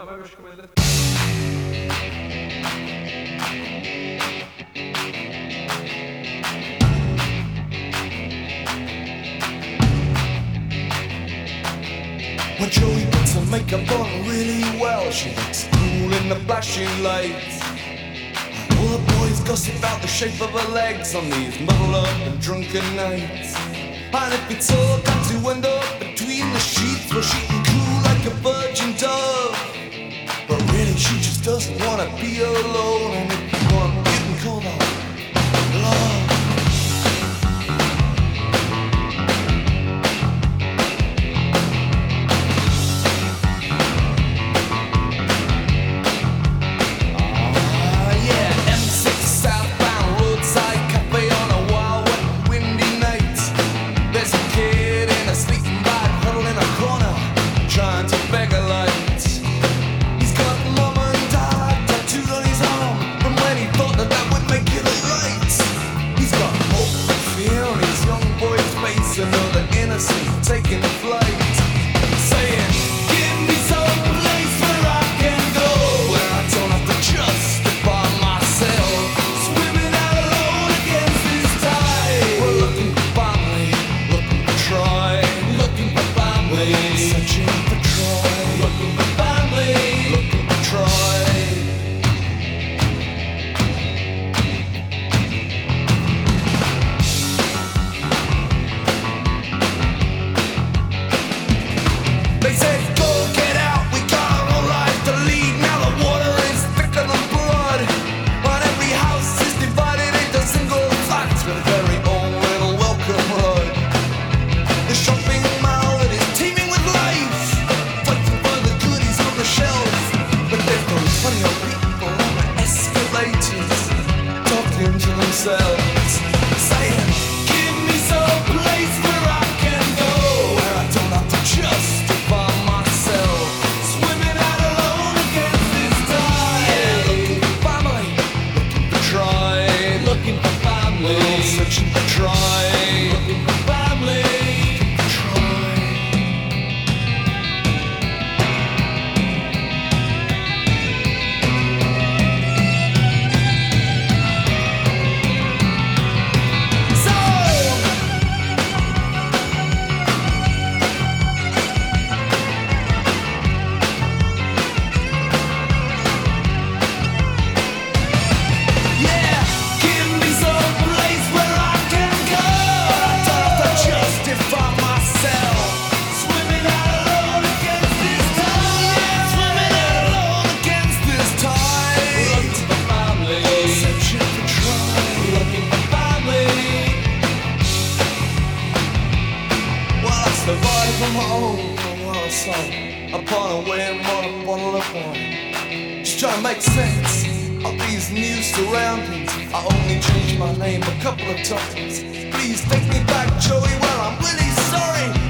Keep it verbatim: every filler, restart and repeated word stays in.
vai başka böyle. When Joey puts her makeup on really well, she looks cool in the flashing lights. All the boys gossip about the shape of her legs on these muddled up and drunken nights. And if it's all got to end up between the sheets, well, she can cool like a virgin dove. But really, she just doesn't want to be alone. And if you want, you can call that love. Taking a flight, saying, give me some place where I can go, where I don't have to justify myself, swimming out alone against this tide. We're looking for family, looking for Troy, looking for family, searching for Troy, looking for family, looking for Troy. They say, go get out, we got our own life to lead. Now the water is thicker than blood. But every house is divided into single flats with a very own little welcome hood. The shopping mall that is teeming with life, fighting for the goodies on the shelf. But there's those funny old people on the escalators, talking to themselves, saying, give me some place where I can go, where I don't have to just searching for Troy, looking for family, Troy. So yeah, give me some place where I can go. I don't have to justify myself, swimming out alone against this tide. Yeah, swimming out alone against this tide. Looking for family, searching for Troy, looking for family. Well, I survived from home for a while, so I put away more than a bottle of wine. Just trying to make sense of these new surroundings. I only changed my name a couple of times. Please take me back, Joey. Well, I'm really sorry.